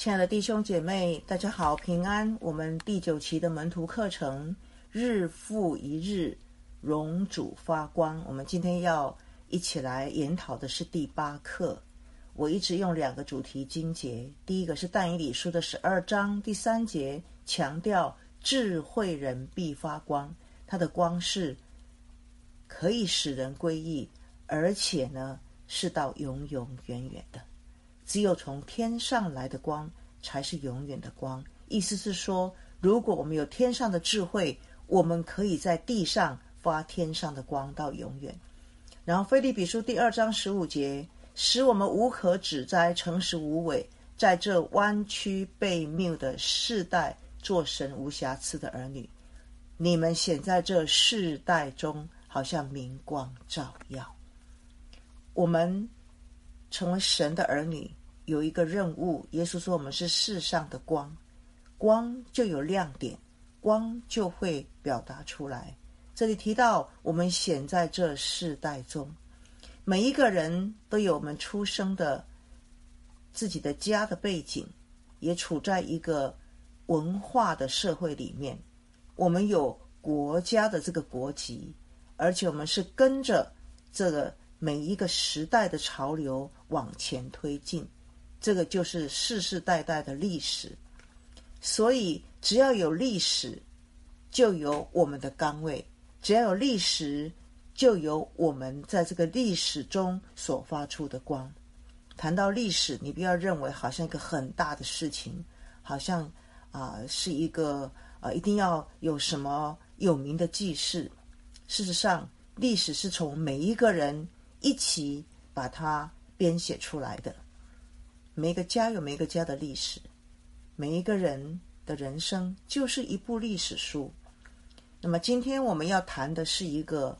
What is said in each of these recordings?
亲爱的弟兄姐妹，大家好，平安。我们第9期的门徒课程，日复一日，荣主发光。我们今天要一起来研讨的是第8课。我一直用2个主题经节，第一个是但以理书的12章第3节，强调智慧人必发光，他的光是可以使人归义，而且呢是到永永远远的。只有从天上来的光才是永远的光，意思是说，如果我们有天上的智慧，我们可以在地上发天上的光到永远。然后腓立比书第2章15节，使我们无可指摘，诚实无伪，在这弯曲悖谬的世代做神无瑕疵的儿女。你们显在这世代中，好像明光照耀。我们成为神的儿女有一个任务，耶稣说我们是世上的光，光就有亮点，光就会表达出来。这里提到我们显在这世代中，每一个人都有我们出生的自己的家的背景，也处在一个文化的社会里面，我们有国家的这个国籍，而且我们是跟着这个每一个时代的潮流往前推进，这个就是世世代代的历史。所以只要有历史，就有我们的岗位，只要有历史，就有我们在这个历史中所发出的光。谈到历史，你不要认为好像一个很大的事情，好像是一个一定要有什么有名的记事。事实上，历史是从每一个人一起把它编写出来的。每一个家有每一个家的历史，每一个人的人生就是一部历史书。那么今天我们要谈的是一个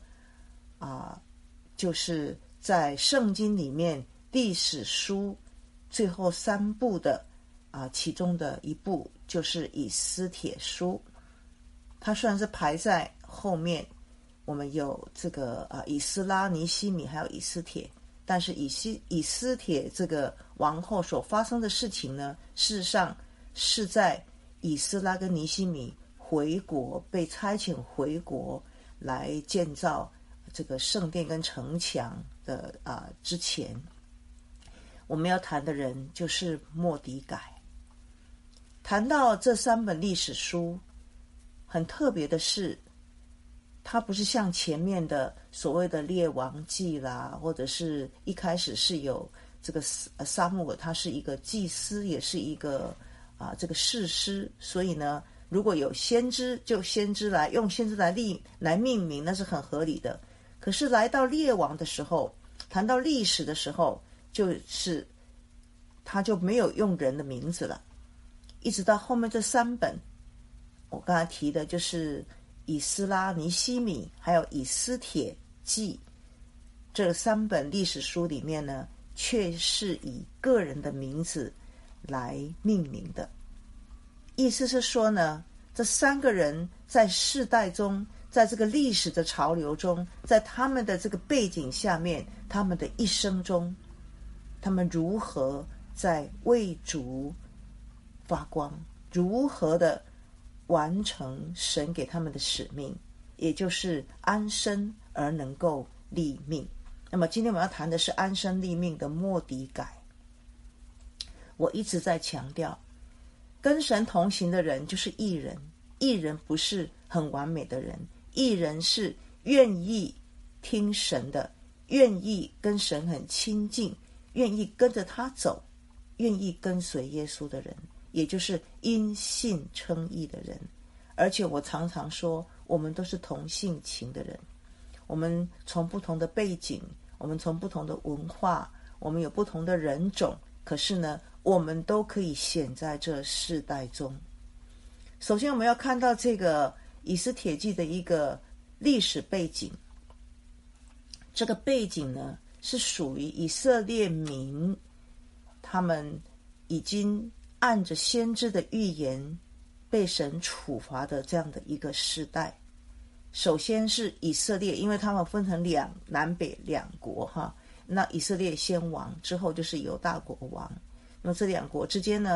就是在圣经里面历史书最后3部的其中的一部，就是以斯帖书。它虽然是排在后面，我们有这个以斯拉、尼希米还有以斯帖，但是以斯帖这个王后所发生的事情呢，事实上是在以斯拉跟尼希米回国，被差遣回国来建造这个圣殿跟城墙的之前。我们要谈的人就是末底改。谈到这3本历史书，很特别的是，它不是像前面的所谓的列王记啦，或者是一开始是有这个撒母耳，他是一个祭司，也是一个这个士师，所以呢，如果有先知，就先知来用先知来命名，那是很合理的。可是来到列王的时候，谈到历史的时候，就是他就没有用人的名字了。一直到后面这3本，我刚才提的就是以斯拉、尼希米还有以斯帖记，这3本历史书里面呢，却是以个人的名字来命名的。意思是说呢，这3个人在世代中，在这个历史的潮流中，在他们的这个背景下面，他们的一生中，他们如何在为主发光，如何的完成神给他们的使命，也就是安身而能够立命。那么今天我们要谈的是安身立命的末底改。我一直在强调，跟神同行的人就是义人，义人不是很完美的人，义人是愿意听神的，愿意跟神很亲近，愿意跟着他走，愿意跟随耶稣的人，也就是因信称义的人。而且我常常说，我们都是同性情的人，我们从不同的背景，我们从不同的文化，我们有不同的人种，可是呢，我们都可以显在这世代中。首先我们要看到这个以斯帖记的一个历史背景，这个背景呢是属于以色列民，他们已经按着先知的预言被神处罚的这样的一个时代。首先是以色列，因为他们分成南北2国哈，那以色列先亡，之后就是犹大国王。那么这2国之间呢，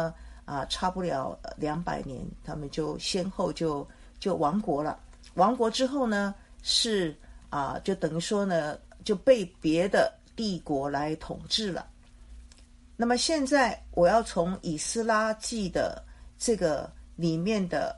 差不了200年，他们就先后就亡国了。亡国之后呢，是就等于说呢，就被别的帝国来统治了。那么现在我要从以斯拉记的这个里面的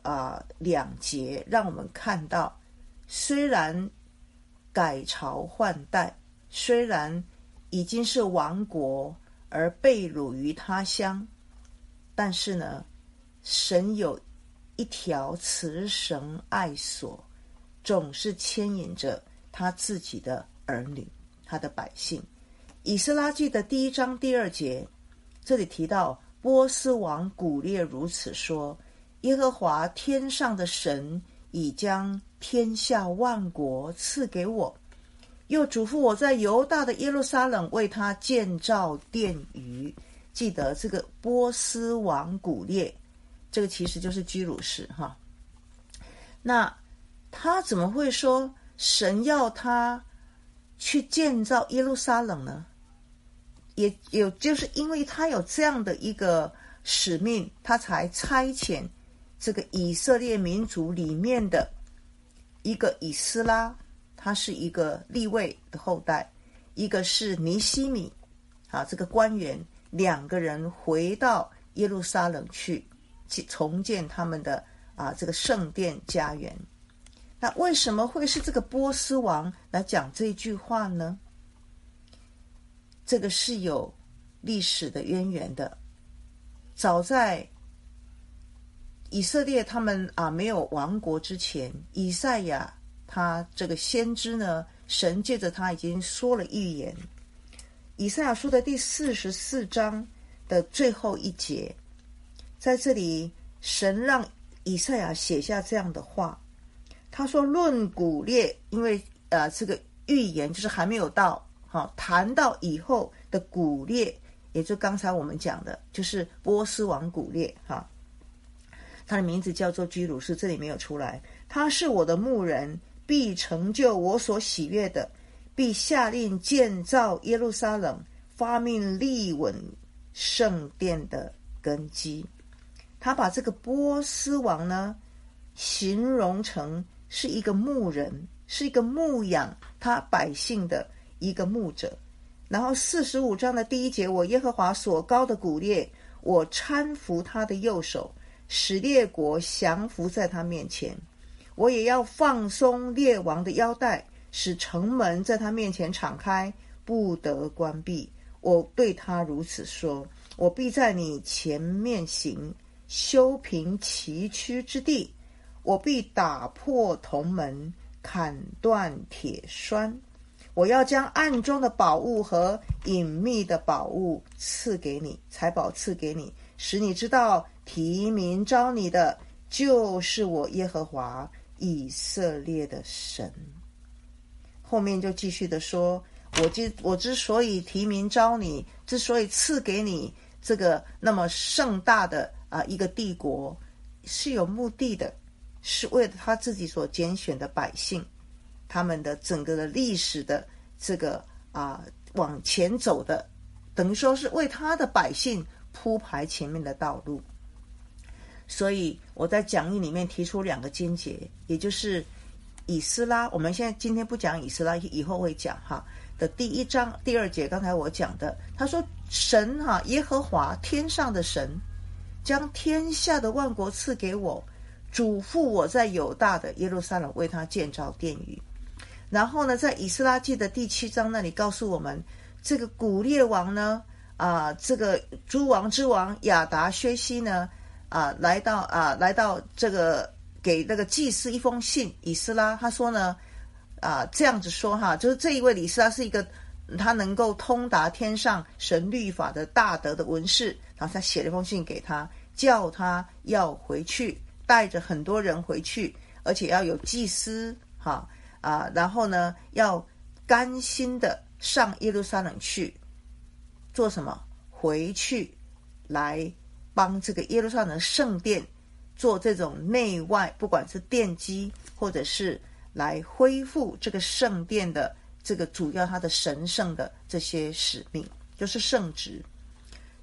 2节，让我们看到，虽然改朝换代，虽然已经是亡国而被掳于他乡，但是呢，神有一条慈绳爱索，总是牵引着他自己的儿女，他的百姓。以斯拉记的1章第2节，这里提到波斯王古列如此说：耶和华天上的神已将天下万国赐给我，又嘱咐我在犹大的耶路撒冷为他建造殿宇。记得这个波斯王古列，这个其实就是居鲁士哈。那他怎么会说神要他去建造耶路撒冷呢？也有就是因为他有这样的一个使命，他才差遣这个以色列民族里面的一个以斯拉，他是一个利未的后代，一个是尼希米这个官员，2个人回到耶路撒冷去重建他们的这个圣殿家园。那为什么会是这个波斯王来讲这句话呢？这个是有历史的渊源的。早在以色列他们没有亡国之前，以赛亚他这个先知呢，神借着他已经说了预言。以赛亚书的第44章的最后1节，在这里神让以赛亚写下这样的话，他说：论古列，因为这个预言就是还没有到，谈到以后的古列，也就刚才我们讲的，就是波斯王古列他的名字叫做居鲁士，这里没有出来。他是我的牧人，必成就我所喜悦的，必下令建造耶路撒冷，发命立稳圣殿的根基。他把这个波斯王呢，形容成是一个牧人，是一个牧养他百姓的一个牧者。然后45章的第1节，我耶和华所膏的古列，我搀扶他的右手，使列国降服在他面前。我也要放松列王的腰带，使城门在他面前敞开，不得关闭。我对他如此说：我必在你前面行，修平崎岖之地。我必打破铜门，砍断铁栓。我要将暗中的宝物和隐秘的宝物赐给你，财宝赐给你，使你知道提名召你的就是我耶和华以色列的神。后面就继续的说，我之所以提名召你，之所以赐给你这个那么盛大的一个帝国，是有目的的，是为了他自己所拣选的百姓，他们的整个的历史的这个往前走的，等于说是为他的百姓铺排前面的道路。所以我在讲义里面提出2个经节，也就是以斯拉，我们今天不讲以斯拉，以后会讲的第1章第2节，刚才我讲的，他说神耶和华天上的神将天下的万国赐给我，嘱咐我在犹大的耶路撒冷为他建造殿宇。然后呢，在以斯拉记的第7章那里告诉我们，这个古列王呢，这个诸王之王亚达薛西呢，来到这个给那个祭司一封信，以斯拉他说呢，这样子说就是这一位以斯拉是一个他能够通达天上神律法的大德的文士，然后他写了一封信给他，叫他要回去，带着很多人回去，而且要有祭司然后呢，要甘心的上耶路撒冷去做什么？回去来帮这个耶路撒冷圣殿做这种内外，不管是奠基，或者是来恢复这个圣殿的这个主要它的神圣的这些使命，就是圣职。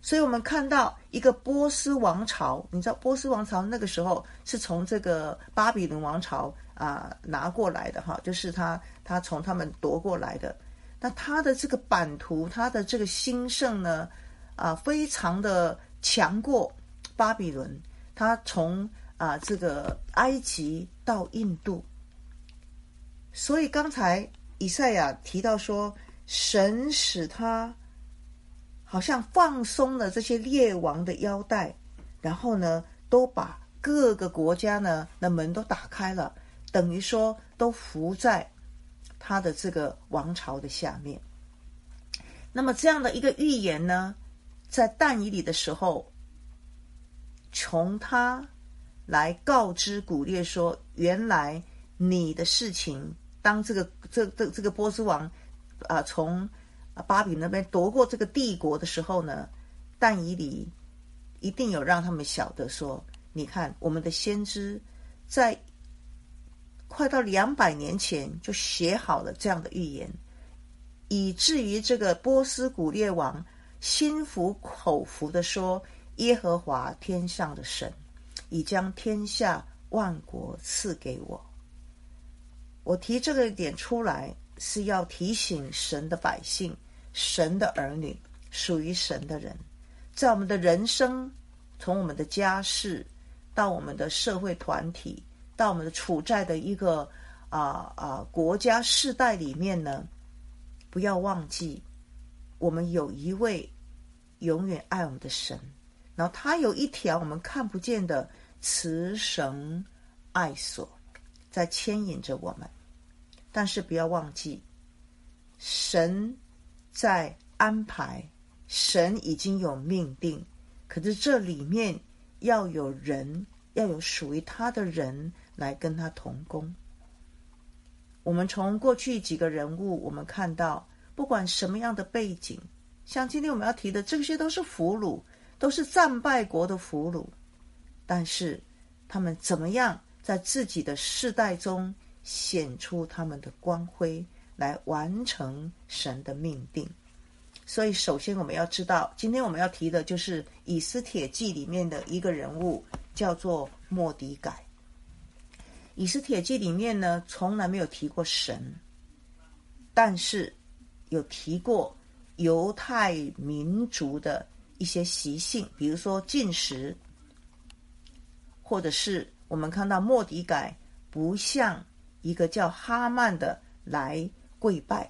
所以我们看到一个波斯王朝，你知道波斯王朝那个时候是从这个巴比伦王朝拿过来的哈，就是他从他们夺过来的。那他的这个版图，他的这个兴盛呢，非常的强过巴比伦。他从这个埃及到印度，所以刚才以赛亚提到说，神使他好像放松了这些列王的腰带，然后呢，都把各个国家呢的门都打开了，等于说都服在他的这个王朝的下面。那么这样的一个预言呢，在但以理的时候，从他来告知古列说，原来你的事情，当这个波斯王从巴比那边夺过这个帝国的时候呢，但以理一定有让他们晓得说，你看我们的先知在快到200年前就写好了这样的预言，以至于这个波斯古列王心服口服的说，耶和华天上的神已将天下万国赐给我。我提这个点出来，是要提醒神的百姓，神的儿女，属于神的人，在我们的人生，从我们的家事到我们的社会团体，到我们的处在的一个国家世代里面呢，不要忘记我们有一位永远爱我们的神，然后他有一条我们看不见的慈绳爱索在牵引着我们。但是不要忘记，神在安排，神已经有命定，可是这里面要有人，要有属于他的人来跟他同工。我们从过去几个人物，我们看到不管什么样的背景，像今天我们要提的这些都是俘虏，都是战败国的俘虏，但是他们怎么样在自己的世代中显出他们的光辉，来完成神的命定。所以首先我们要知道，今天我们要提的就是以斯帖记里面的一个人物，叫做末底改。以斯帖记里面呢，从来没有提过神，但是有提过犹太民族的一些习性，比如说禁食，或者是我们看到末底改不向一个叫哈曼的来跪拜。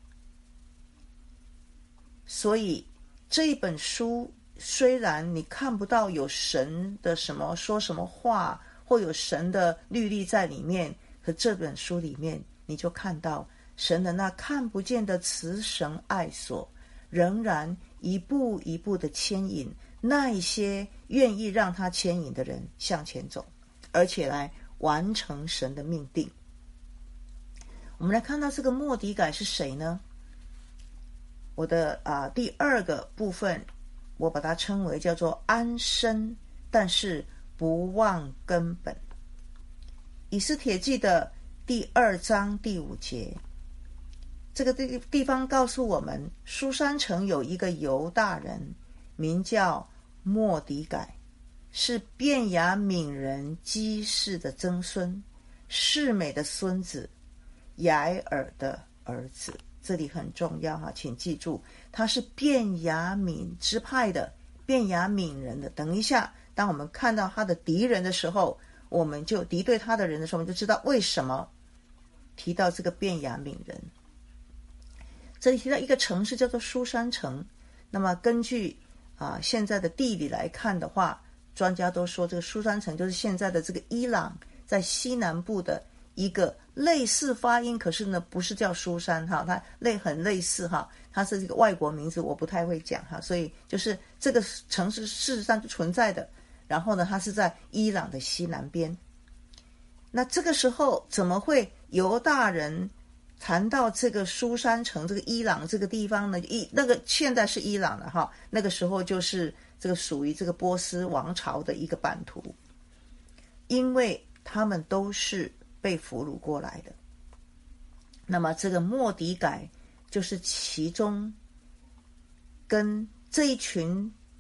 所以这一本书虽然你看不到有神的什么说什么话，或有神的律例在里面，可这本书里面你就看到神的那看不见的慈绳爱索，仍然一步一步的牵引那一些愿意让他牵引的人向前走，而且来完成神的命定。我们来看到这个末底改是谁呢？我的第二个部分，我把它称为叫做安身，但是不忘根本。以斯帖记的第2章第5节，这个地方告诉我们，书珊城有一个犹大人，名叫末底改，是便雅悯人基士的曾孙，示每的孙子，雅尔的儿子。这里很重要请记住，他是便雅悯支派的，便雅悯人的。等一下，当我们看到他的敌人的时候，我们就敌对他的人的时候，我们就知道为什么提到这个便雅悯人。这里提到一个城市叫做书珊城，那么根据现在的地理来看的话，专家都说这个书珊城就是现在的这个伊朗在西南部的一个类似发音，可是呢不是叫书珊它很类似它是这个外国名字，我不太会讲所以就是这个城市事实上就存在的，然后呢它是在伊朗的西南边。那这个时候怎么会犹大人谈到这个书珊城这个伊朗这个地方呢？那个现在是伊朗了那个时候就是这个属于这个波斯王朝的一个版图，因为他们都是被俘虏过来的。那么这个末底改就是其中跟这一群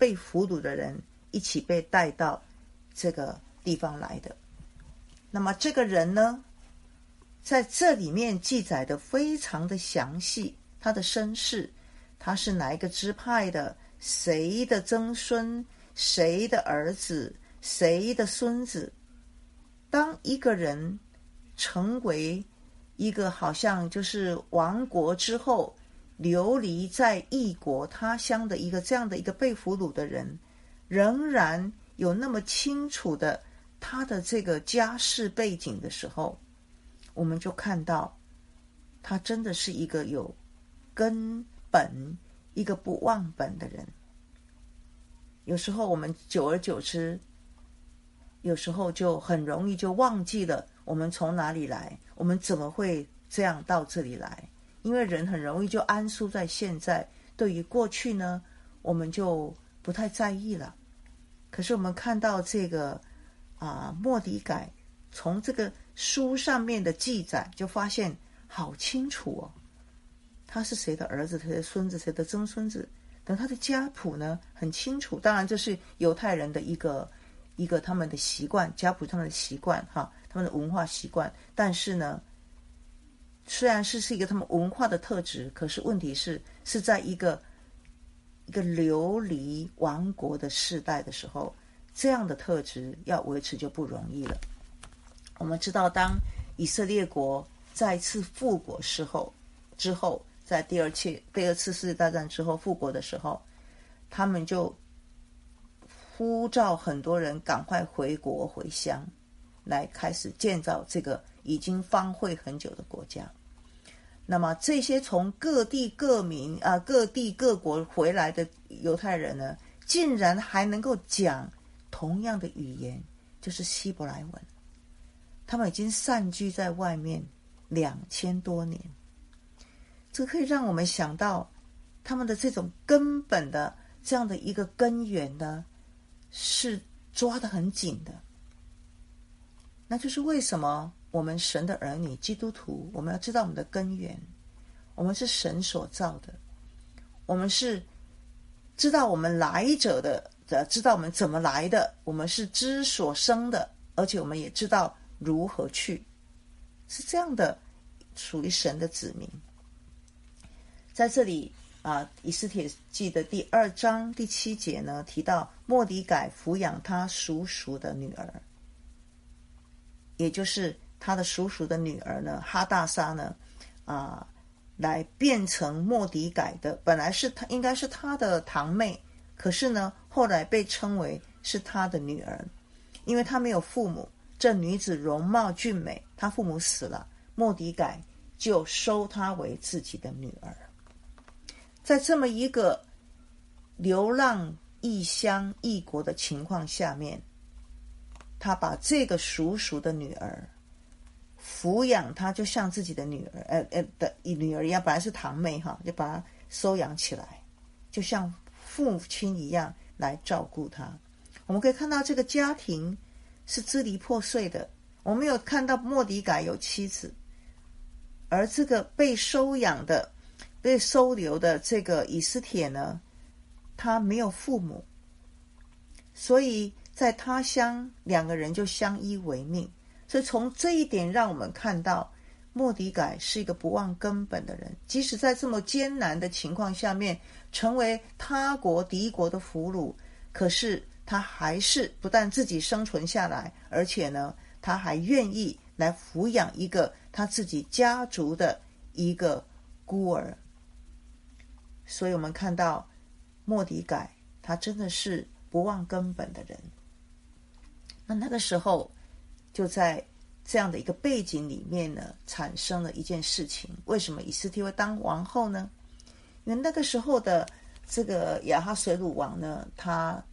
被俘虏的人一起被带到这个地方来的。那么这个人呢，在这里面记载的非常的详细，他的身世，他是哪一个支派的，谁的曾孙，谁的儿子，谁的孙子。当一个人成为一个好像就是亡国之后流离在异国他乡的一个这样的一个被俘虏的人，仍然有那么清楚的他的这个家世背景的时候，我们就看到他真的是一个有根本，一个不忘本的人。有时候我们久而久之，有时候就很容易就忘记了我们从哪里来，我们怎么会这样到这里来。因为人很容易就安舒在现在，对于过去呢，我们就不太在意了。可是我们看到这个末底改从这个书上面的记载就发现好清楚哦，他是谁的儿子，谁的孙子，谁的曾孙子，等他的家谱呢很清楚。当然这是犹太人的一个他们的习惯，家谱他们的习惯他们的文化习惯。但是呢，虽然是一个他们文化的特质，可是问题是在一个流离亡国的世代的时候，这样的特质要维持就不容易了。我们知道当以色列国再次复国之后，在第二次世界大战之后复国的时候，他们就呼召很多人赶快回国回乡，来开始建造这个已经荒废很久的国家。那么这些从各地各民各地各国回来的犹太人呢，竟然还能够讲同样的语言，就是希伯来文。他们已经散居在外面2000多年，这可以让我们想到他们的这种根本的这样的一个根源呢，是抓得很紧的。那就是为什么我们神的儿女基督徒，我们要知道我们的根源，我们是神所造的，我们是知道我们来者的，知道我们怎么来的，我们是知所生的，而且我们也知道如何去，是这样的，属于神的子民。在这里以斯帖记的第2章第7节呢，提到末底改抚养他叔叔的女儿，也就是他的叔叔的女儿呢，哈大撒呢来变成末底改的，本来是他应该是他的堂妹，可是呢后来被称为是他的女儿，因为他没有父母，这女子容貌俊美，他父母死了，末底改就收她为自己的女儿。在这么一个流浪异乡异国的情况下面，他把这个叔叔的女儿抚养她，就像自己的女儿一样，本来是堂妹就把她收养起来，就像父亲一样来照顾她。我们可以看到这个家庭是支离破碎的，我们没有看到末底改有妻子，而这个被收养的被收留的这个以斯帖呢，他没有父母，所以在他乡两个人就相依为命。所以从这一点让我们看到末底改是一个不忘根本的人，即使在这么艰难的情况下面成为他国敌国的俘虏，可是他还是不但自己生存下来，而且呢他还愿意来抚养一个他自己家族的一个孤儿。所以我们看到末底改他真的是不忘根本的人。那个时候就在这样的一个背景里面呢，产生了一件事情。为什么以斯帖会当王后呢？因为那个时候的这个亚哈随鲁王呢，他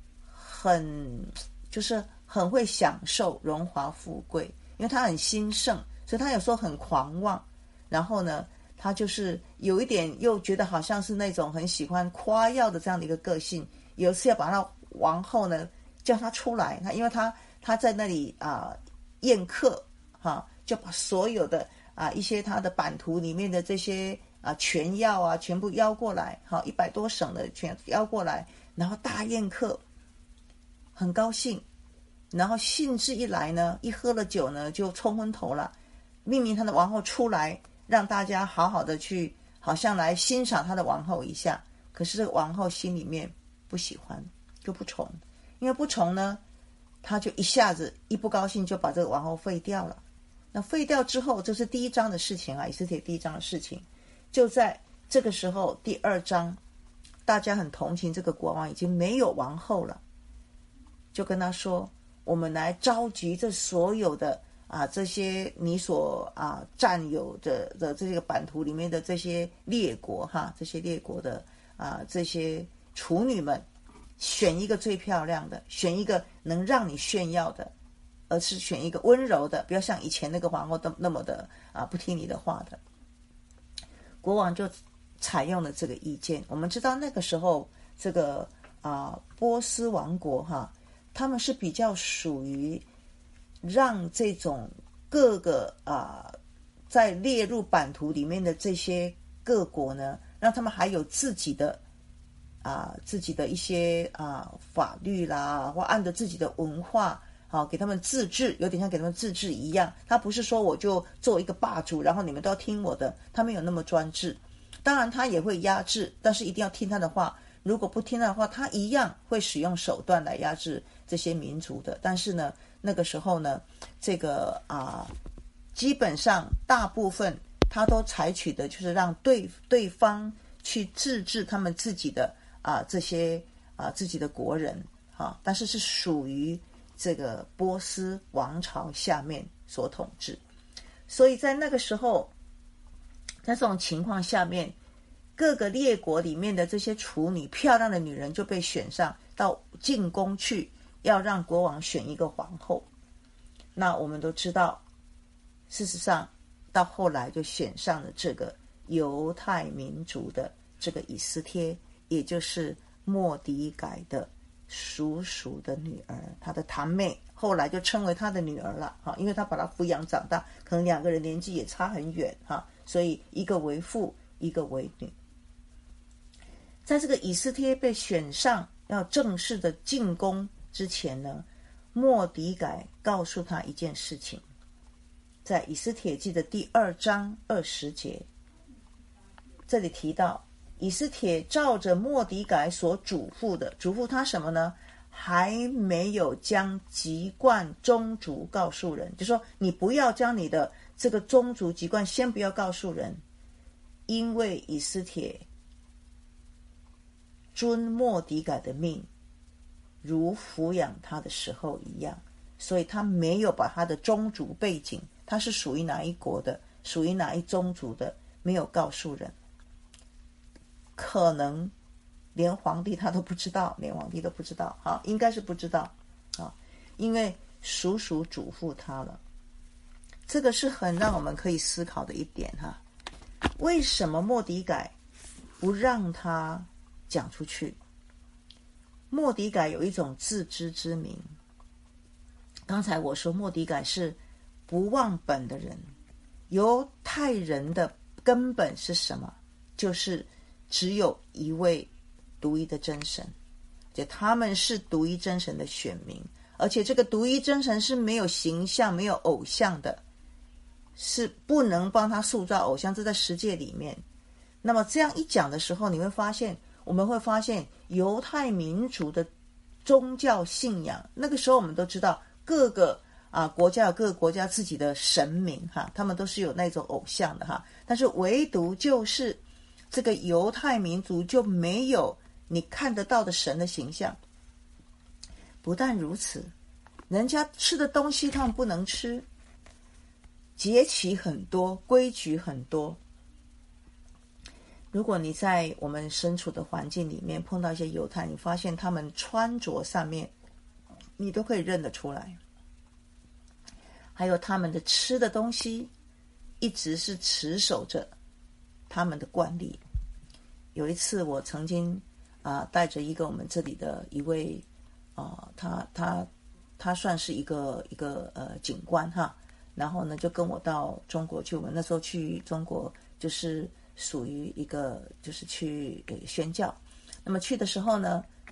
很会享受荣华富贵，因为他很兴盛，所以他有时候很狂妄。然后呢，他就是有一点又觉得好像是那种很喜欢夸耀的这样的一个个性。有一次要把他王后呢叫他出来，因为他在那里宴客就把所有的一些他的版图里面的这些权要全部邀过来，100多省的全邀过来， 然后大宴客，很高兴，然后兴致一来呢，一喝了酒呢，就冲昏头了，命令他的王后出来，让大家好好的去，好像来欣赏他的王后一下。可是这个王后心里面不喜欢，就不从，因为不从呢，他就一下子一不高兴就把这个王后废掉了。那废掉之后，这是第一章的事情啊，以斯帖第一章的事情。就在这个时候，第二章，大家很同情这个国王已经没有王后了，就跟他说：我们来召集这所有的这些你所占有的这个版图里面的这些列国这些列国的这些处女们，选一个最漂亮的，选一个能让你炫耀的，而是选一个温柔的，不要像以前那个皇后那么的不听你的话的。国王就采用了这个意见。我们知道那个时候这个波斯王国他们是比较属于让这种各个在列入版图里面的这些各国呢，让他们还有自己的一些法律啦，或按照自己的文化给他们自治，有点像给他们自治一样。他不是说我就做一个霸主，然后你们都要听我的，他没有那么专制。当然他也会压制，但是一定要听他的话。如果不听他的话，他一样会使用手段来压制这些民族的。但是呢，那个时候呢，这个基本上大部分他都采取的就是让对方去自治他们自己的这些自己的国人但是是属于这个波斯王朝下面所统治。所以在那个时候，在这种情况下面，各个列国里面的这些处女，漂亮的女人就被选上到进宫去，要让国王选一个皇后。那我们都知道，事实上到后来就选上了这个犹太民族的这个以斯帖，也就是末底改的叔叔的女儿，她的堂妹，后来就称为她的女儿了因为她把她抚养长大，可能两个人年纪也差很远所以一个为父，一个为女。在这个以斯帖被选上要正式的进宫之前呢，末底改告诉他一件事情，在以斯帖记的第2章20节，这里提到以斯帖照着末底改所嘱咐的，嘱咐他什么呢？还没有将籍贯宗族告诉人，就说你不要将你的这个宗族籍贯先不要告诉人，因为以斯帖遵末底改的命，如抚养他的时候一样，所以他没有把他的宗族背景，他是属于哪一国的，属于哪一宗族的，没有告诉人。可能连皇帝他都不知道，应该是不知道因为叔叔嘱咐他了。这个是很让我们可以思考的一点为什么末底改不让他讲出去？末底改有一种自知之明。刚才我说末底改是不忘本的人。犹太人的根本是什么？就是只有一位独一的真神，就他们是独一真神的选民，而且这个独一真神是没有形象、没有偶像的，是不能帮他塑造偶像，这在十诫里面。那么这样一讲的时候，我们会发现犹太民族的宗教信仰，那个时候我们都知道各个国家有各个国家自己的神明他们都是有那种偶像的但是唯独就是这个犹太民族就没有你看得到的神的形象。不但如此，人家吃的东西他们不能吃，节期很多，规矩很多。如果你在我们身处的环境里面碰到一些犹太，你发现他们穿着上面你都可以认得出来，还有他们的吃的东西一直是持守着他们的惯例。有一次我曾经带着一个我们这里的一位他算是一个警官然后呢就跟我到中国去。我们那时候去中国就是属于一个就是去宣教。那么去的时候呢，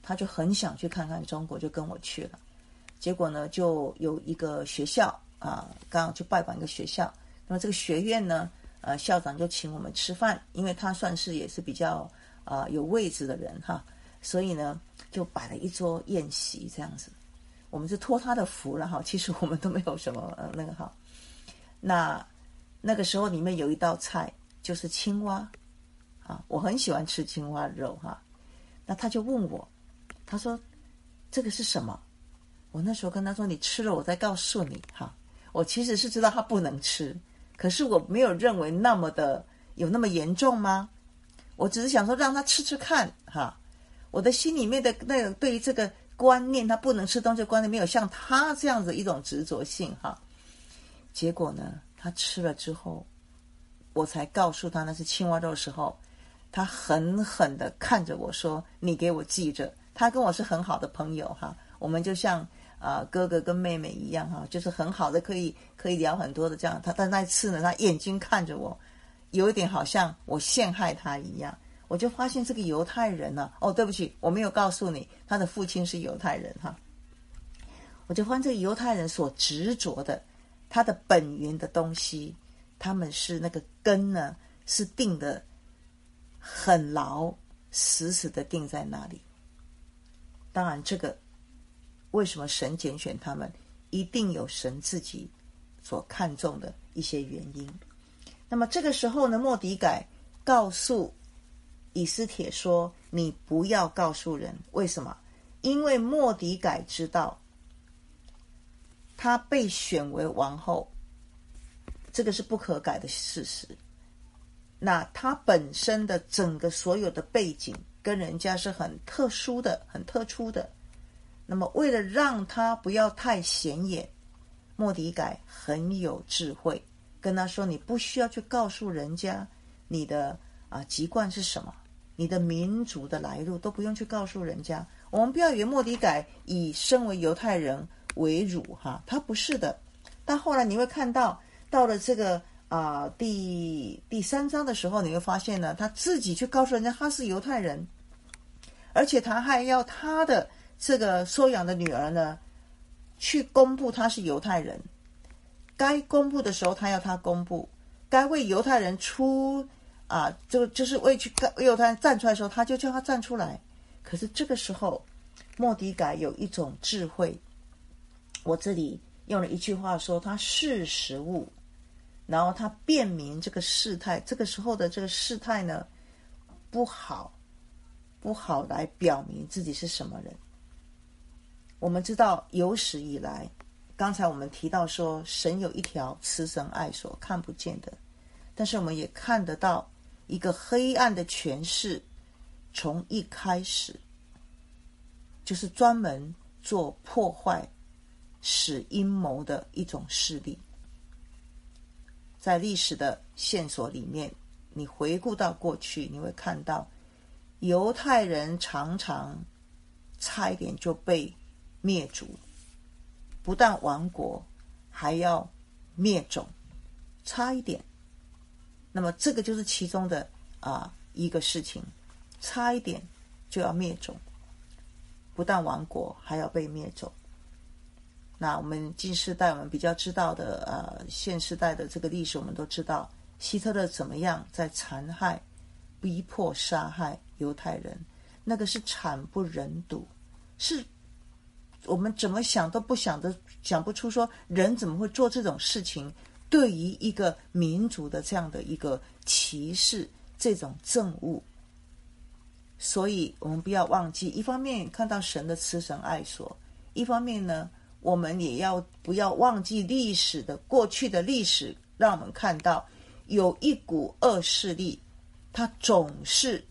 他就很想去看看中国，就跟我去了。结果呢，就有一个学校刚好去拜访一个学校。那么这个学院呢，校长就请我们吃饭，因为他算是也是比较有位置的人哈，所以呢就摆了一桌宴席这样子。我们是托他的福了哈，其实我们都没有什么那个哈。那个时候里面有一道菜就是青蛙我很喜欢吃青蛙肉哈。那他就问我，他说这个是什么？我那时候跟他说，你吃了我再告诉你哈。我其实是知道他不能吃，可是我没有认为有那么严重吗？我只是想说让他吃吃看哈。我的心里面的那个对于这个观念，他不能吃东西的观念没有像他这样子一种执着性哈。结果呢，他吃了之后，我才告诉他那是青蛙肉的时候，他狠狠地看着我说，你给我记着。他跟我是很好的朋友哈，我们就像哥哥跟妹妹一样哈，就是很好的可以聊很多的这样。但那次呢，他眼睛看着我，有一点好像我陷害他一样。我就发现这个犹太人呢，对不起，我没有告诉你，他的父亲是犹太人哈。我就发现这个犹太人所执着的，他的本源的东西，他们是那个根呢，是定的很牢，死死的定在那里。当然这个为什么神拣选他们，一定有神自己所看重的一些原因。那么这个时候呢，末底改告诉以斯帖说，你不要告诉人。为什么？因为末底改知道他被选为王后，这个是不可改的事实。那他本身的整个所有的背景跟人家是很特殊的，很特殊的。那么为了让他不要太显眼，末底改很有智慧，跟他说，你不需要去告诉人家你的籍贯是什么，你的民族的来路都不用去告诉人家。我们不要以为末底改以身为犹太人为辱哈，他不是的。但后来你会看到了这个第3章的时候，你会发现呢，他自己去告诉人家他是犹太人，而且他还要他的这个收养的女儿呢去公布他是犹太人。该公布的时候他要他公布，该为犹太人就是为犹太人站出来的时候，他就叫他站出来。可是这个时候末底改有一种智慧，我这里用了一句话说，他识时务，然后他辨明这个事态。这个时候的这个事态呢，不好来表明自己是什么人。我们知道有史以来，刚才我们提到说，神有一条慈神爱所看不见的，但是我们也看得到一个黑暗的权势，从一开始就是专门做破坏、使阴谋的一种势力。在历史的线索里面，你回顾到过去，你会看到犹太人常常差一点就被灭族，不但亡国，还要灭种，差一点。那么这个就是其中的一个事情，差一点就要灭种，不但亡国，还要被灭种。那我们近世代我们比较知道的现世代的这个历史，我们都知道希特勒怎么样在残害、逼迫、杀害犹太人，那个是惨不忍睹，是我们怎么想都想不出说人怎么会做这种事情，对于一个民族的这样的一个歧视，这种憎恶。所以我们不要忘记，一方面看到神的慈神爱所，一方面呢，我们也不要忘记历史的过去的历史，让我们看到有一股恶势力，它总是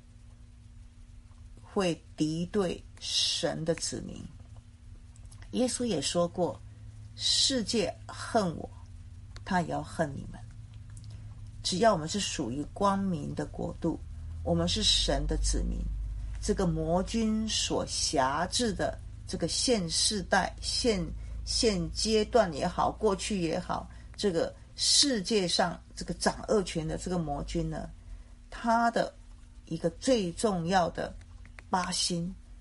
会敌对神的子民。耶稣也说过，世界恨我，他也要恨你们。只要我们是属于光明的国度，我们是神的子民，这个魔君所辖制的这个现世代、现阶段也好，过去也好，这个世界上这个掌恶权的这个魔君呢，他的一个最重要的靶心，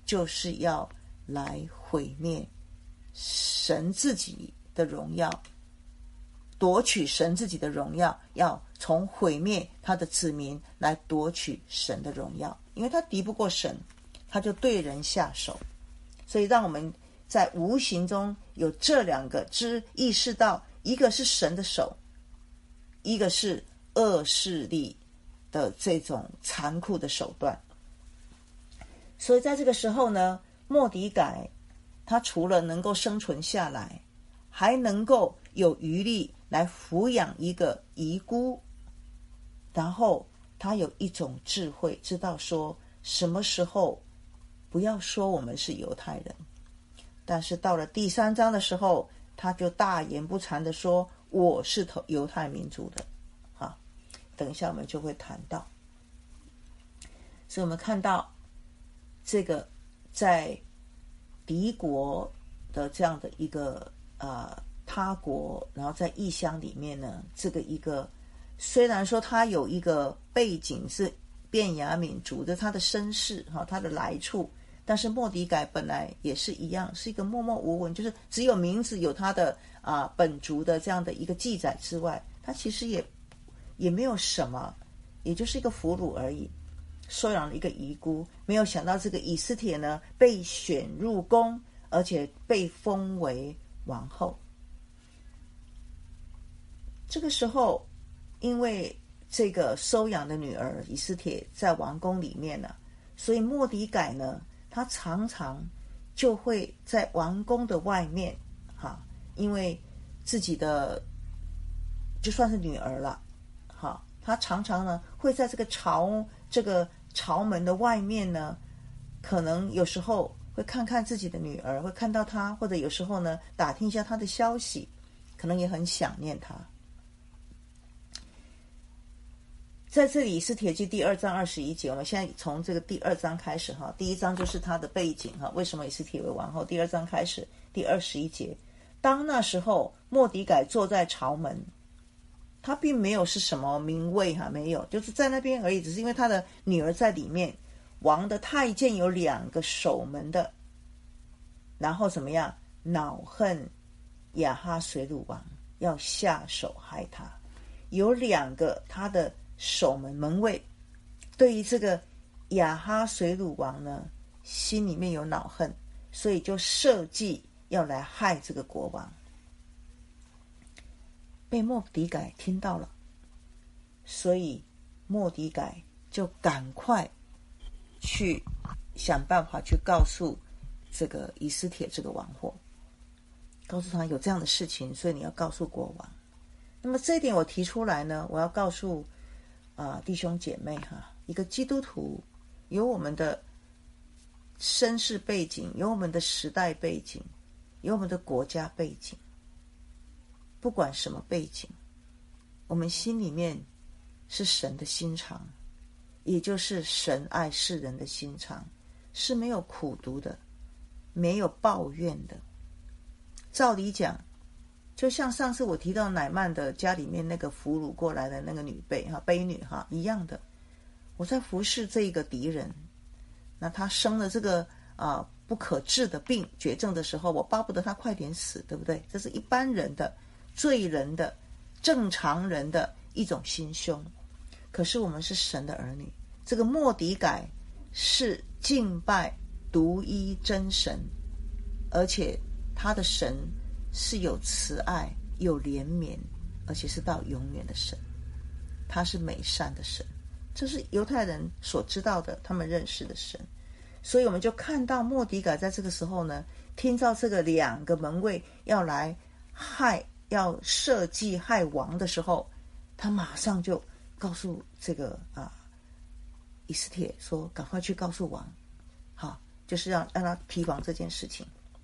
就是要来毁灭神自己的荣耀，夺取神自己的荣耀，要从毁灭他的子民来夺取神的荣耀。因为他敌不过神，他就对人下手。所以让我们在无形中有这两个意识到，一个是神的手，一个是恶势力的这种残酷的手段。所以在这个时候呢，末底改他除了能够生存下来，还能够有余力来抚养一个遗孤，然后他有一种智慧，知道说什么时候不要说我们是犹太人。但是到了第3章的时候，他就大言不惭的说我是犹太民族的。等一下我们就会谈到。所以我们看到这个在敌国的这样的一个他国，然后在异乡里面呢，这个一个虽然说他有一个背景是便雅悯族的，他的身世他的来处，但是末底改本来也是一样，是一个默默无闻，就是只有名字有他的本族的这样的一个记载之外，他其实也没有什么，也就是一个俘虏而已，收养了一个遗孤。没有想到这个以斯帖呢被选入宫，而且被封为王后。这个时候因为这个收养的女儿以斯帖在王宫里面呢，所以末底改呢他常常就会在王宫的外面因为自己的就算是女儿了，他常常呢会在这个朝门的外面呢，可能有时候会看看自己的女儿，会看到她，或者有时候呢打听一下她的消息，可能也很想念她。在这里以斯帖记第2章21节，我们现在从这个第2章开始第1章就是他的背景为什么以斯帖为王后，第2章开始第21节，当那时候末底改坐在朝门，他并没有是什么名位没有，就是在那边而已，只是因为他的女儿在里面。王的太监有2个守门的，然后怎么样，恼恨亚哈随鲁王，要下手害他。有2个他的守门卫对于这个亚哈随鲁王呢心里面有恼恨，所以就设计要来害这个国王。被末底改听到了，所以末底改就赶快去想办法去告诉这个以斯帖这个王后，告诉他有这样的事情，所以你要告诉国王。那么这一点我提出来呢，我要告诉弟兄姐妹一个基督徒有我们的身世背景，有我们的时代背景，有我们的国家背景，不管什么背景，我们心里面是神的心肠，也就是神爱世人的心肠，是没有苦毒的，没有抱怨的。照理讲，就像上次我提到乃曼的家里面那个俘虏过来的那个婢女一样的，我在服侍这个敌人，那他生了这个不可治的病绝症的时候，我巴不得他快点死，对不对？这是一般人的罪人的正常人的一种心胸。可是我们是神的儿女，这个末底改是敬拜独一真神，而且他的神是有慈爱有怜悯，而且是到永远的神，他是美善的神，这是犹太人所知道的，他们认识的神。所以我们就看到末底改在这个时候呢，听到这个2个门卫要来要设计害王的时候，他马上就告诉这个以斯帖说赶快去告诉王，就是让他提防这件事情。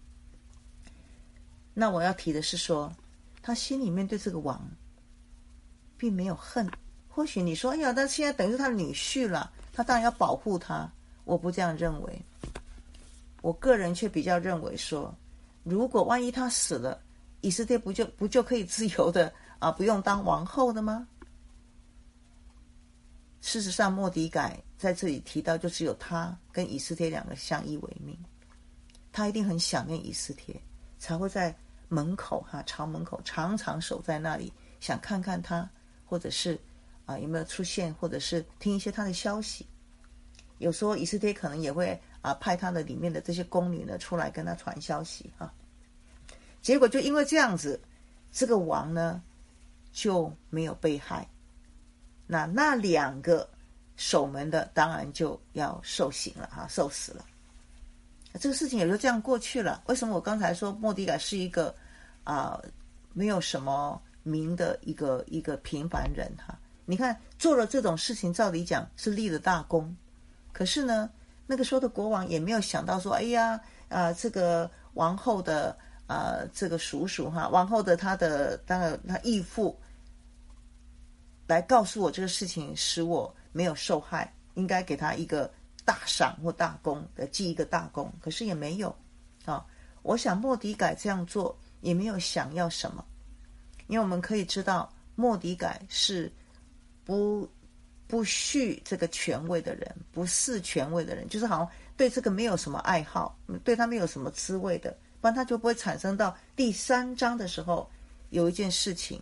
那我要提的是说，他心里面对这个王并没有恨。或许你说哎呀，但现在等于是他的女婿了，他当然要保护他。我不这样认为，我个人却比较认为说，如果万一他死了，以斯帖不就可以自由的不用当王后的吗？ 事实上末底改在这里提到就只有他跟以斯帖两个相依为命，他一定很想念以斯帖，才会在门口朝门口常常守在那里，想看看他，或者是有没有出现，或者是听一些他的消息。有时候以斯帖可能也会派他的里面的这些宫女呢出来跟他传消息结果就因为这样子，这个王呢就没有被害。那两个守门的当然就要受刑了受死了。这个事情也就这样过去了。为什么我刚才说末底改是一个没有什么名的一个平凡人你看做了这种事情，照理讲是立了大功，可是呢那个时候的国王也没有想到说，哎呀这个王后的这个叔叔王后的他义父来告诉我这个事情，使我没有受害，应该给他一个大赏或大功，记一个大功。可是也没有我想末底改这样做也没有想要什么，因为我们可以知道末底改是不恤这个权位的人，不视权位的人，就是好像对这个没有什么爱好，对他没有什么滋味的，不然他就不会产生到第3章的时候有一件事情，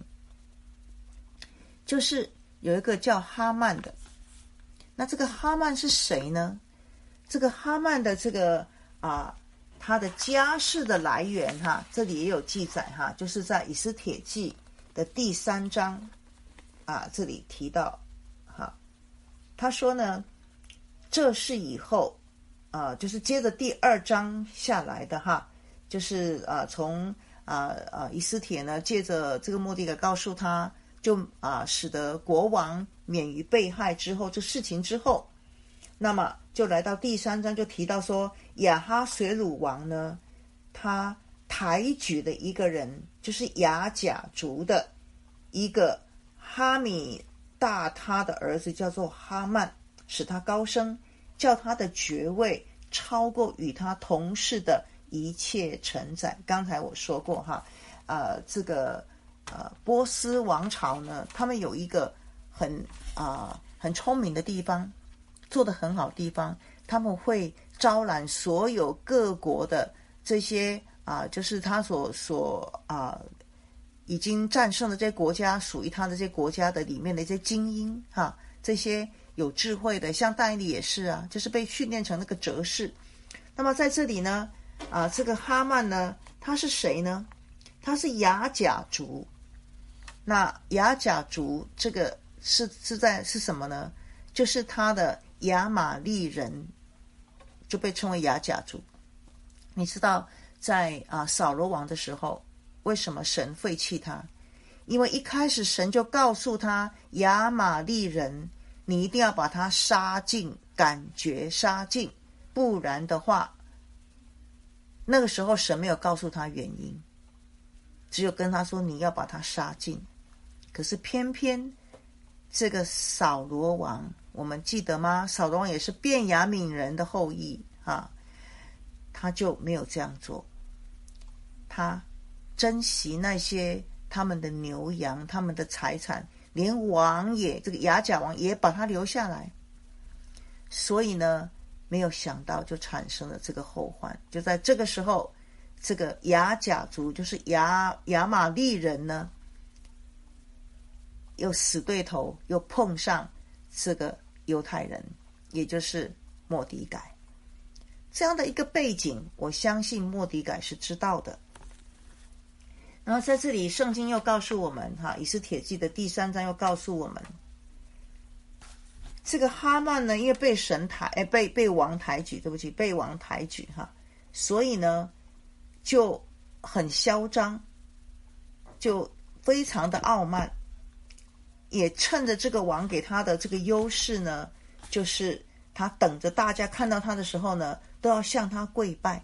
就是有一个叫哈曼的。那这个哈曼是谁呢？这个哈曼的这个他的家世的来源这里也有记载就是在以斯帖记的第3章这里提到他说呢，这是以后就是接着第2章下来的就是从以斯帖呢借着这个末底改告诉他，就使得国王免于被害之后，这事情之后，那么就来到第3章，就提到说亚哈随鲁王呢，他抬举的一个人，就是亚甲族的一个哈米大他的儿子，叫做哈曼，使他高升，叫他的爵位超过与他同事的一切臣宰。刚才我说过这个波斯王朝呢，他们有一个很聪明的地方，做得很好的地方，他们会招揽所有各国的这些就是他已经战胜的这些国家，属于他的这些国家的里面的一些精英这些有智慧的，像但以理也是就是被训练成那个哲士。那么在这里呢这个哈曼呢，他是谁呢？他是亚甲族。那亚甲族这个是什么呢？就是他的亚玛利人就被称为亚甲族。你知道在扫罗王的时候，为什么神废弃他？因为一开始神就告诉他，亚玛利人你一定要把他杀尽，感觉杀尽，不然的话，那个时候神没有告诉他原因，只有跟他说你要把他杀尽。可是偏偏这个扫罗王，我们记得吗？扫罗王也是便雅悯人的后裔他就没有这样做，他珍惜那些他们的牛羊，他们的财产，连王也这个亚甲王也把他留下来。所以呢，没有想到就产生了这个后患。就在这个时候，这个亚甲族就是亚玛利人呢，又死对头，又碰上这个犹太人，也就是末底改。这样的一个背景，我相信末底改是知道的。然后在这里圣经又告诉我们以斯帖记的第3章又告诉我们，这个哈曼呢，因为被王抬举，被王抬举所以呢就很嚣张，就非常的傲慢，也趁着这个王给他的这个优势呢，就是他等着大家看到他的时候呢，都要向他跪拜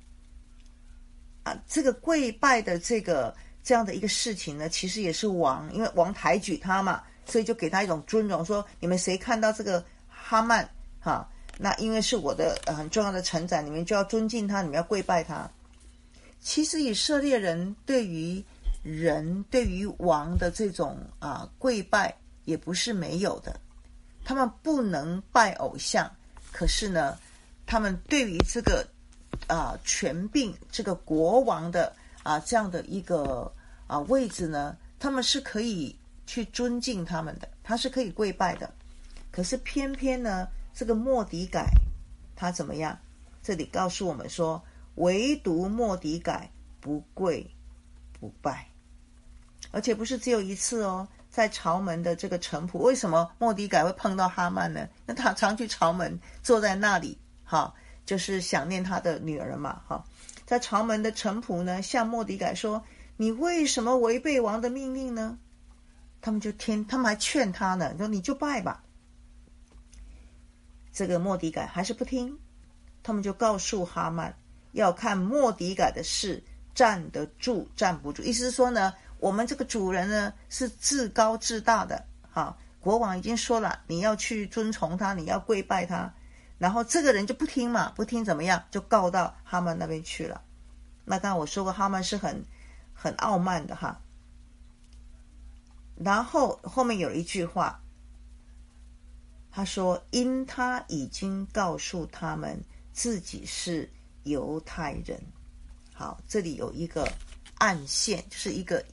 这个跪拜的这样的一个事情呢，其实也是王，因为王抬举他嘛，所以就给他一种尊荣，说你们谁看到这个哈曼那因为是我的很重要的臣宰，你们就要尊敬他，你们要跪拜他。其实以色列人对于王的这种跪拜也不是没有的， 他们不能拜偶像，可是呢，他们对于这个权柄，这个国王的这样的一个位置呢，他们是可以去尊敬他们的，他是可以跪拜的。可是偏偏呢，这个末底改他怎么样？这里告诉我们说，唯独末底改不跪不拜，而且不是只有一次哦。在朝门的这个臣仆，为什么末底改会碰到哈曼呢？那他常去朝门，坐在那里，就是想念他的女儿嘛，在朝门的臣仆呢，向末底改说：“你为什么违背王的命令呢？”他们还劝他呢，说：“你就拜吧。”这个末底改还是不听，他们就告诉哈曼，要看末底改的事站得住站不住。意思是说呢，我们这个主人呢是自高自大的，国王已经说了，你要去遵从他，你要跪拜他，然后这个人就不听嘛，不听怎么样，就告到哈曼那边去了。那刚才我说过，哈曼是很傲慢的哈。然后后面有一句话，他说：“因他已经告诉他们自己是犹太人。”好，这里有一个暗线，就是一个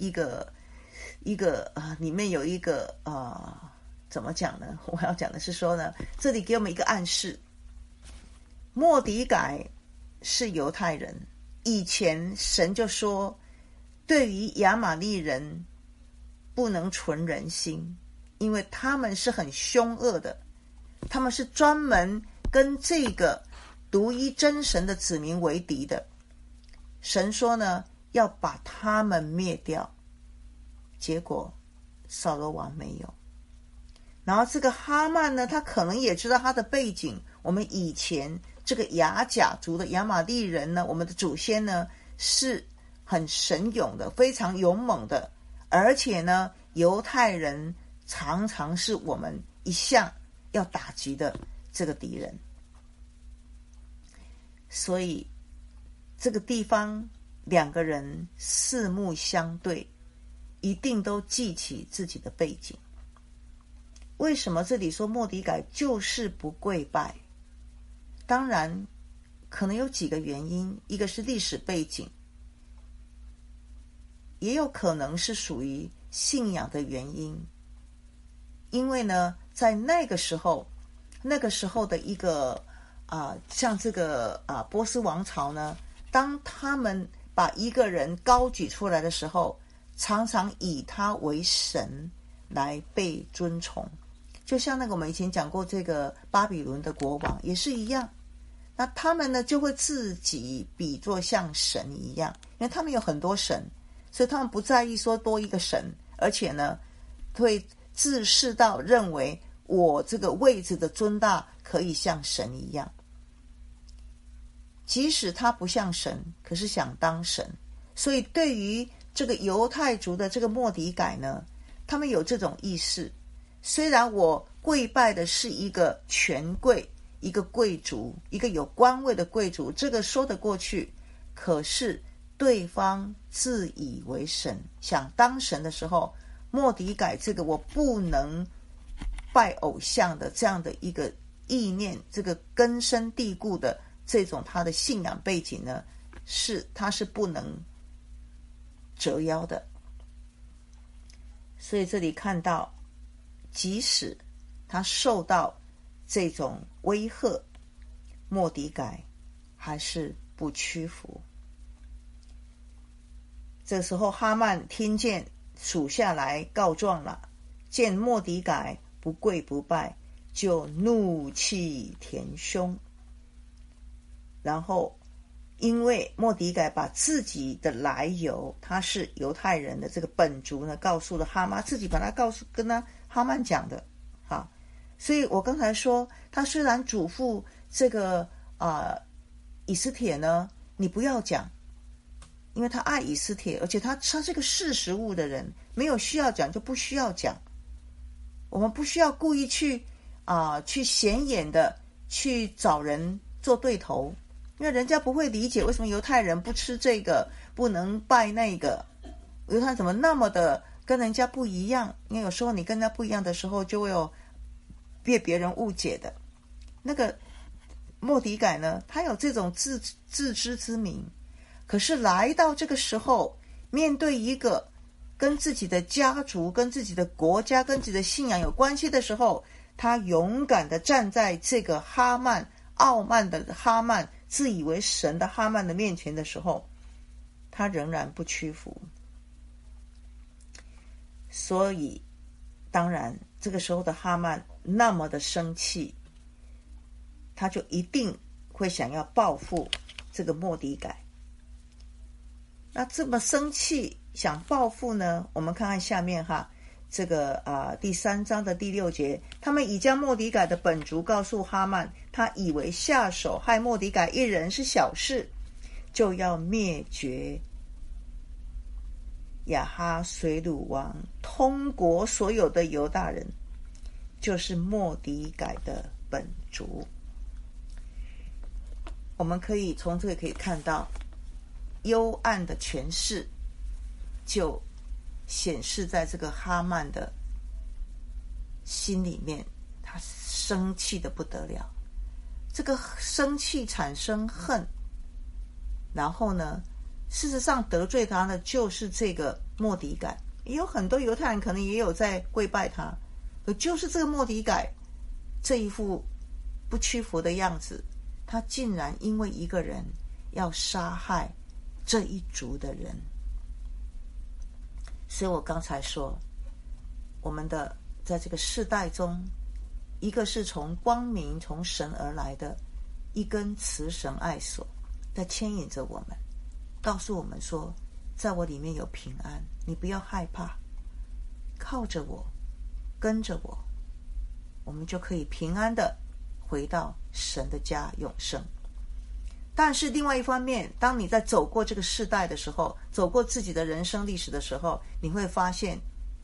里面有一个怎么讲呢？我要讲的是说呢，这里给我们一个暗示，末底改是犹太人，以前神就说，对于亚玛力人不能存人心，因为他们是很凶恶的，他们是专门跟这个独一真神的子民为敌的。神说呢，要把他们灭掉，结果扫罗王没有。然后这个哈曼呢，他可能也知道他的背景，我们以前这个亚甲族的亚玛力人呢，我们的祖先呢是很神勇的，非常勇猛的，而且呢，犹太人常常是我们一向要打击的这个敌人。所以这个地方两个人四目相对，一定都记起自己的背景。为什么这里说末底改就是不跪拜？当然可能有几个原因，一个是历史背景，也有可能是属于信仰的原因。因为呢，在那个时候的一个像这个波斯王朝呢，当他们把一个人高举出来的时候，常常以他为神来被尊崇。就像那个我们以前讲过这个巴比伦的国王也是一样，那他们呢就会自己比作像神一样，因为他们有很多神，所以他们不在意说多一个神，而且呢会自视到认为我这个位置的尊大可以像神一样。即使他不像神，可是想当神。所以对于这个犹太族的这个末底改呢，他们有这种意识，虽然我跪拜的是一个权贵，一个贵族，一个有官位的贵族，这个说得过去，可是对方自以为神，想当神的时候，末底改这个我不能拜偶像的这样的一个意念，这个根深蒂固的这种他的信仰背景呢，他是不能折腰的。所以这里看到，即使他受到这种威吓，末底改还是不屈服。这时候哈曼听见属下来告状了，见末底改不跪不拜，就怒气填胸。然后因为末底改把自己的来由，他是犹太人的这个本族呢，告诉了哈曼，自己把他跟他哈曼讲的。好，所以我刚才说，他虽然嘱咐这个以斯帖呢，你不要讲，因为他爱以斯帖，而且他是个识时务的人，没有需要讲就不需要讲。我们不需要故意去显眼的去找人做对头，因为人家不会理解为什么犹太人不吃这个，不能拜那个，犹太人怎么那么的跟人家不一样。因为有时候你跟人家不一样的时候，就会有被别人误解的。那个末底改呢，他有这种自知之明，可是来到这个时候，面对一个跟自己的家族、跟自己的国家、跟自己的信仰有关系的时候，他勇敢地站在这个哈曼、傲慢的哈曼、自以为神的哈曼的面前的时候，他仍然不屈服。所以当然这个时候的哈曼那么的生气，他就一定会想要报复这个末底改。那这么生气想报复呢，我们看看下面这个第3章的第6节，他们已将末底改的本族告诉哈曼，他以为下手害末底改一人是小事，就要灭绝亚哈随鲁王通国所有的犹大人，就是末底改的本族。我们可以从这个可以看到，幽暗的权势就显示在这个哈曼的心里面，他生气的不得了。这个生气产生恨，然后呢，事实上得罪他的就是这个末底改。也有很多犹太人可能也有在跪拜他，可就是这个末底改这一副不屈服的样子，他竟然因为一个人要杀害这一族的人。所以我刚才说，我们的在这个世代中，一个是从光明从神而来的一根慈神爱索在牵引着我们，告诉我们说，在我里面有平安，你不要害怕，靠着我，跟着我，我们就可以平安的回到神的家永生。但是另外一方面，当你在走过这个世代的时候，走过自己的人生历史的时候，你会发现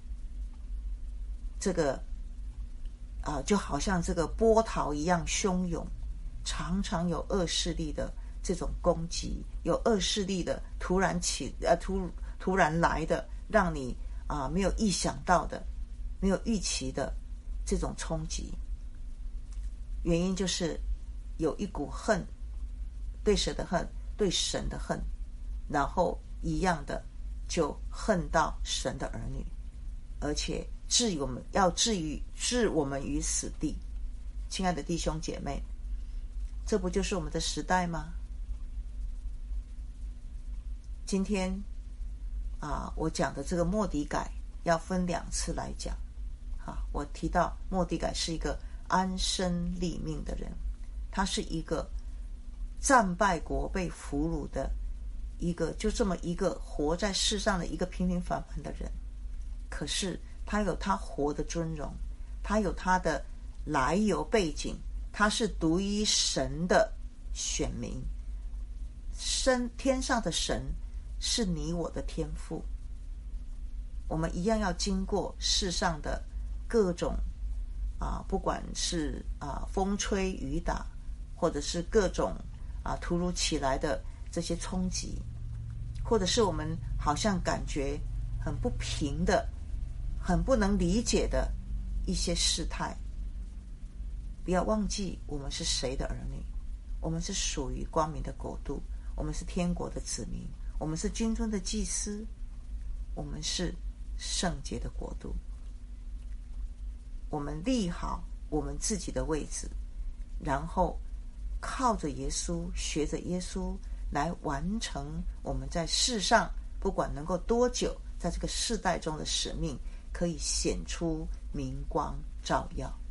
这个就好像这个波涛一样汹涌，常常有恶势力的这种攻击，有恶势力的突然来的，让你没有意想到的，没有预期的这种冲击。原因就是有一股恨，对神的恨，对神的恨，然后一样的就恨到神的儿女，而且置我们于死地。亲爱的弟兄姐妹，这不就是我们的时代吗？今天我讲的这个末底改要分2次来讲。我提到末底改是一个安身立命的人，他是一个战败国被俘虏的就这么一个活在世上的一个平平凡凡的人。可是他有他活的尊荣，他有他的来由背景，他是独一神的选民，天上的神是你我的天父。我们一样要经过世上的各种不管是风吹雨打，或者是各种突如其来的这些冲击，或者是我们好像感觉很不平的，很不能理解的一些事态。不要忘记我们是谁的儿女，我们是属于光明的国度，我们是天国的子民，我们是君尊的祭司，我们是圣洁的国度。我们立好我们自己的位置，然后靠着耶稣，学着耶稣来完成我们在世上不管能够多久，在这个世代中的使命，可以显出明光照耀。